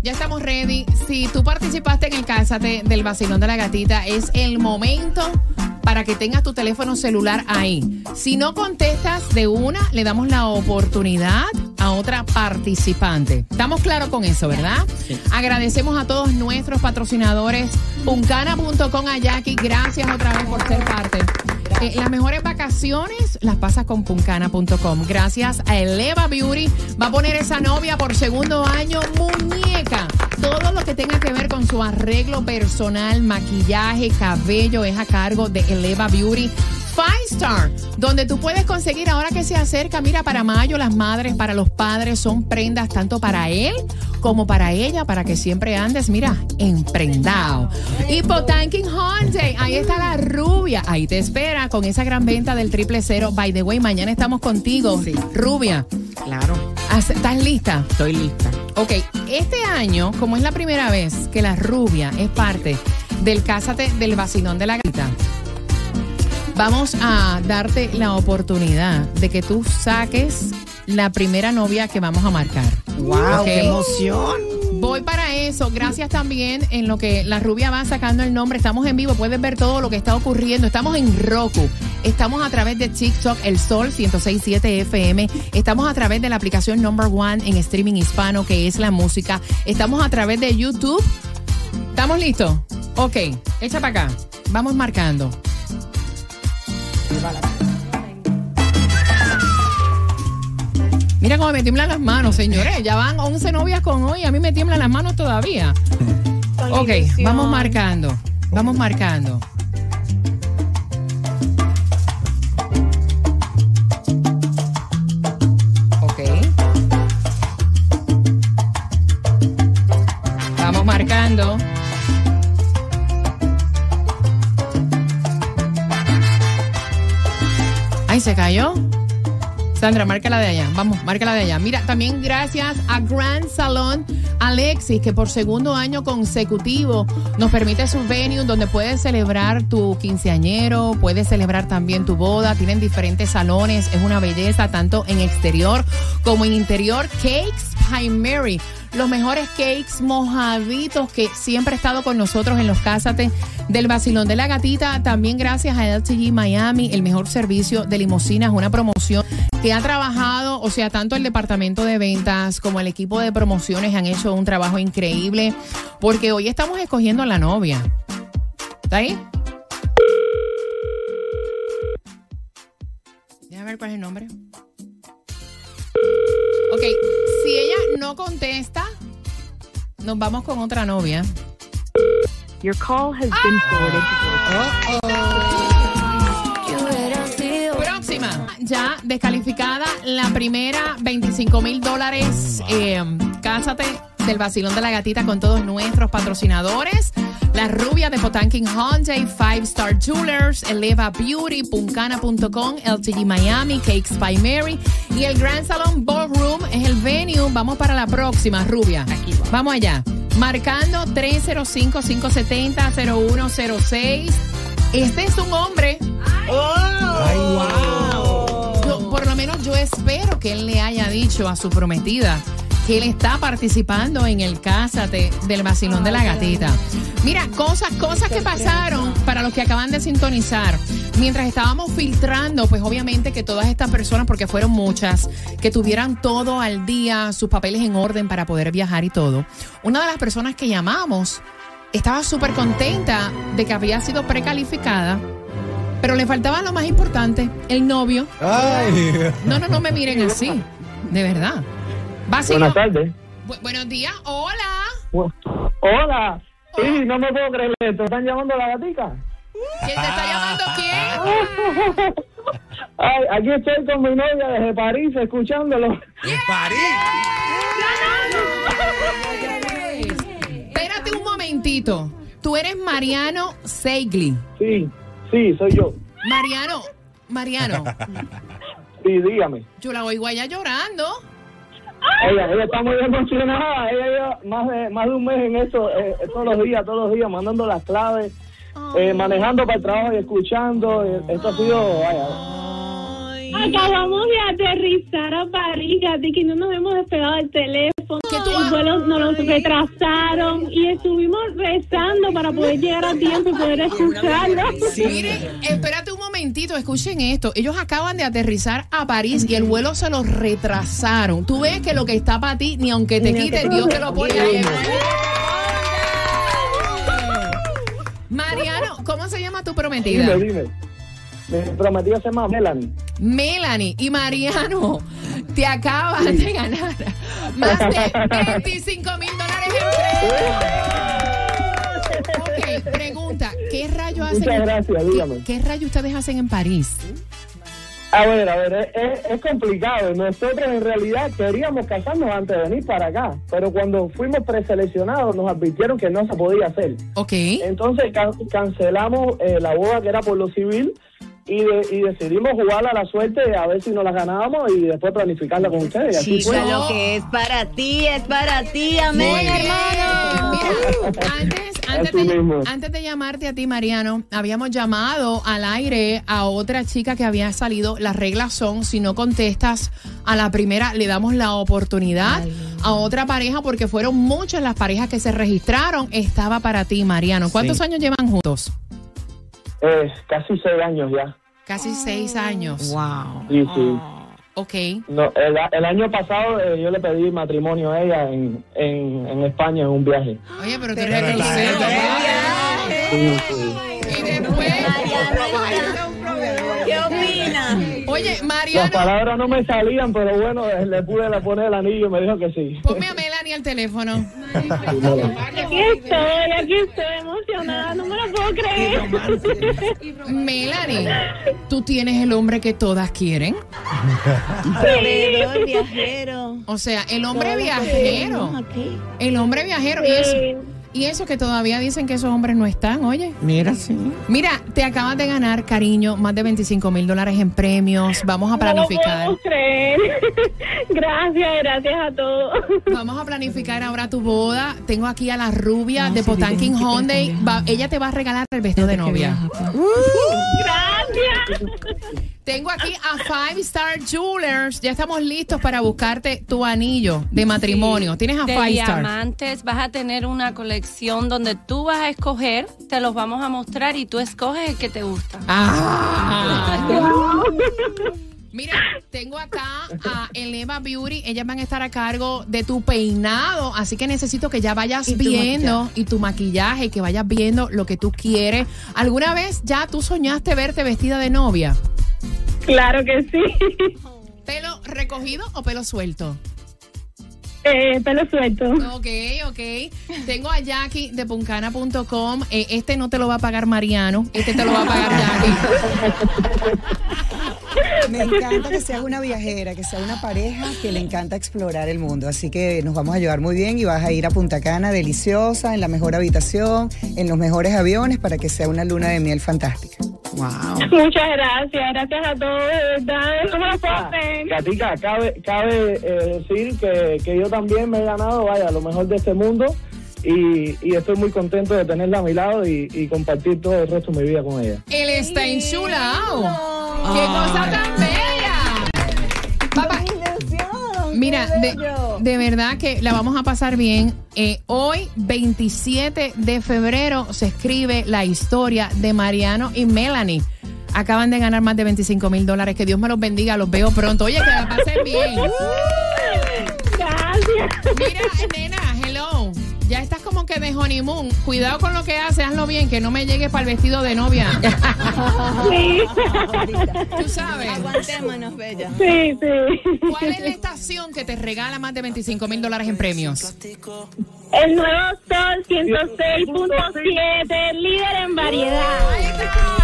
Ya estamos ready. Si tú participaste en el Cásate del Vacilón de la Gatita, es el momento para que tengas tu teléfono celular ahí. Si no contestas de una, le damos la oportunidad a otra participante. ¿Estamos claros con eso, verdad? Sí. Agradecemos a todos nuestros patrocinadores. Puncana.com, a Jackie, gracias otra vez por ser parte. Las mejores vacaciones las pasas con Puncana.com. Gracias a Eleva Beauty. Va a poner esa novia por segundo año muñeca. Todo lo que tenga que ver con su arreglo personal, maquillaje, cabello, es a cargo de Eleva Beauty. 5 Star, donde tú puedes conseguir, ahora que se acerca, mira, para mayo, las madres, para los padres, son prendas tanto para él como para ella, para que siempre andes, mira, emprendado. Y Potanking Hyundai, ahí está la rubia, ahí te espera con esa gran venta del 000. By the way, mañana estamos contigo, sí. Rubia. Claro. ¿Estás lista? Estoy lista. Ok, este año, como es la primera vez que la rubia es parte del Cásate del Vacilón de la Gatita, vamos a darte la oportunidad de que tú saques la primera novia que vamos a marcar. ¡Wow! Okay. ¡Qué emoción! Voy para eso. Gracias también en lo que la rubia va sacando el nombre. Estamos en vivo. Puedes ver todo lo que está ocurriendo. Estamos en Roku. Estamos a través de TikTok, El Sol 106.7 FM. Estamos a través de la aplicación Number One en streaming hispano, que es la música. Estamos a través de YouTube. ¿Estamos listos? Ok. Echa para acá. Vamos marcando. Mira cómo me tiemblan las manos, señores. Ya van 11 novias con hoy. A mí me tiemblan las manos todavía. Ok, vamos marcando. Vamos marcando. Ok. Vamos marcando. Ay, se cayó. Sandra, márcala de allá. Vamos, márcala de allá. Mira, también gracias a Grand Salon Alexis, que por segundo año consecutivo nos permite su venue donde puedes celebrar tu quinceañero, puedes celebrar también tu boda. Tienen diferentes salones. Es una belleza tanto en exterior como en interior. Cakes by Mary. Los mejores cakes mojaditos que siempre ha estado con nosotros en los Cásate del Vacilón de la Gatita. También gracias a LTG Miami, el mejor servicio de limusinas, una promoción que ha trabajado, o sea, tanto el departamento de ventas como el equipo de promociones han hecho un trabajo increíble, porque hoy estamos escogiendo a la novia. ¿Está ahí? Déjame ver cuál es el nombre. Ok, si ella no contesta, nos vamos con otra novia. Your call has been forwarded. Próxima. Ya descalificada la primera, $25,000. Cásate del Vacilón de la Gatita con todos nuestros patrocinadores. La rubia de Potanking Hyundai, 5 Star Jewelers, Eleva Beauty, Puncana.com, LTG Miami, Cakes by Mary y el Grand Salon Ballroom es el venue. Vamos para la próxima, rubia. Aquí va. Vamos allá. Marcando 305-570-0106. Este es un hombre. ¡Ay, wow! Por lo menos yo espero que él le haya dicho a su prometida que él está participando en el Cásate del Vacilón de la Gatita. Mira, cosas que pasaron para los que acaban de sintonizar. Mientras estábamos filtrando, pues obviamente que todas estas personas, porque fueron muchas, que tuvieran todo al día, sus papeles en orden para poder viajar y todo. Una de las personas que llamamos estaba súper contenta de que había sido precalificada, pero le faltaba lo más importante, el novio. Ay. No me miren así, de verdad. Buenas tardes. Buenos días, hola. Hola. Sí, no me puedo creer esto. ¿Están llamando a la gatica? ¿Quién te está llamando? ¿Quién? Ay, aquí estoy con mi novia desde París, escuchándolo. ¿De París? Espérate un momentito. Tú eres Mariano Segli. Sí, soy yo. Mariano. Sí, dígame. Yo la oigo allá llorando. Ella está muy emocionada. Ella lleva más de un mes en eso, todos los días, mandando las claves, manejando para el trabajo y escuchando. Esto ha sido, vaya. Acabamos de aterrizar a París, Gati, que no nos hemos despegado del teléfono. El vuelo nos lo retrasaron y estuvimos rezando para poder llegar a tiempo y poder escucharlo. Sí. Miren, espérate un momentito, escuchen esto. Ellos acaban de aterrizar a París y el vuelo se los retrasaron. Tú ves que lo que está para ti, ni aunque te quite, Dios te lo pone ahí. Mariano, ¿cómo se llama tu prometida? Dime. Mi prometida se llama Melanie. Melanie y Mariano, te acaban de ganar más de $25,000 en premios. Ok, pregunta, ¿qué rayo hacen? Muchas gracias, dígame. ¿Qué rayo ustedes hacen en París? A ver, es complicado. Nosotros en realidad queríamos casarnos antes de venir para acá, pero cuando fuimos preseleccionados nos advirtieron que no se podía hacer. Ok. Entonces cancelamos la boda que era por lo civil y decidimos jugar a la suerte a ver si nos la ganábamos y después planificarla con ustedes. Así Chica, fue. lo que es para ti, amén, hermano. Mira, antes de llamarte a ti, Mariano, habíamos llamado al aire a otra chica que había salido. Las reglas son, si no contestas a la primera, le damos la oportunidad a otra pareja, porque fueron muchas las parejas que se registraron. Estaba para ti, Mariano. ¿Cuántos años llevan juntos? Casi 6 años ya. Casi 6 años. Wow. Sí. Ok. No, el año pasado yo le pedí matrimonio a ella en España en un viaje. Oye, pero tú eres el crucero. Sí. Y después... ¿Qué opina? Oye, Las Mariano, palabras no me salían, pero bueno, le pude poner el anillo y me dijo que sí. ponme a Melanie al teléfono. Aquí estoy emocionada, no me lo puedo creer. Melanie, ¿tú tienes el hombre que todas quieren? Proveedor, viajero. O sea, el hombre viajero. El hombre viajero. Y eso que todavía dicen que esos hombres no están, oye. Mira, sí. Mira, te acabas de ganar, cariño, más de $25,000 en premios. Vamos a planificar. No lo puedo creer. Gracias a todos. Vamos a planificar ahora tu boda. Tengo aquí a la rubia de Potanking Hyundai. Ella te va a regalar el vestido de novia. Gracias. Tengo aquí a Five Star Jewelers. Ya estamos listos para buscarte tu anillo de matrimonio. Tienes a de Five Star. diamantes, vas a tener una colección donde tú vas a escoger, te los vamos a mostrar y tú escoges el que te gusta. Mira, tengo acá a Eleva Beauty. Ellas van a estar a cargo de tu peinado, así que necesito que ya vayas viendo y tu maquillaje, que vayas viendo lo que tú quieres. ¿Alguna vez ya tú soñaste verte vestida de novia? Claro que sí. ¿Pelo recogido o pelo suelto? Pelo suelto. Ok. Tengo a Jackie de puncana.com. Este no te lo va a pagar Mariano, este te lo va a pagar Jackie. Me encanta que seas una viajera, que sea una pareja que le encanta explorar el mundo. Así que nos vamos a llevar muy bien y vas a ir a Punta Cana deliciosa, en la mejor habitación, en los mejores aviones, para que sea una luna de miel fantástica. Wow. Muchas gracias a todos, de verdad, no me lo puedo creer. Gatica, cabe decir que yo también me he ganado, lo mejor de este mundo y estoy muy contento de tenerla a mi lado y compartir todo el resto de mi vida con ella. Él está enchulado. ¡Qué cosa tan bella! Papá, mira, de verdad que la vamos a pasar bien. Hoy, 27 de febrero, se escribe la historia de Mariano y Melanie. Acaban de ganar más de $25,000. Que Dios me los bendiga, los veo pronto. Oye, que la pasen bien. Gracias. Mira, nena, hello. Ya estás como que de honeymoon. Cuidado con lo que haces, hazlo bien, que no me llegues para el vestido de novia. Sí. Tú sabes. Aguantémonos, bella. Sí. ¿Cuál es la estación que te regala más de $25,000 en premios? El Nuevo Sol 106.7, líder en variedad. Ahí está.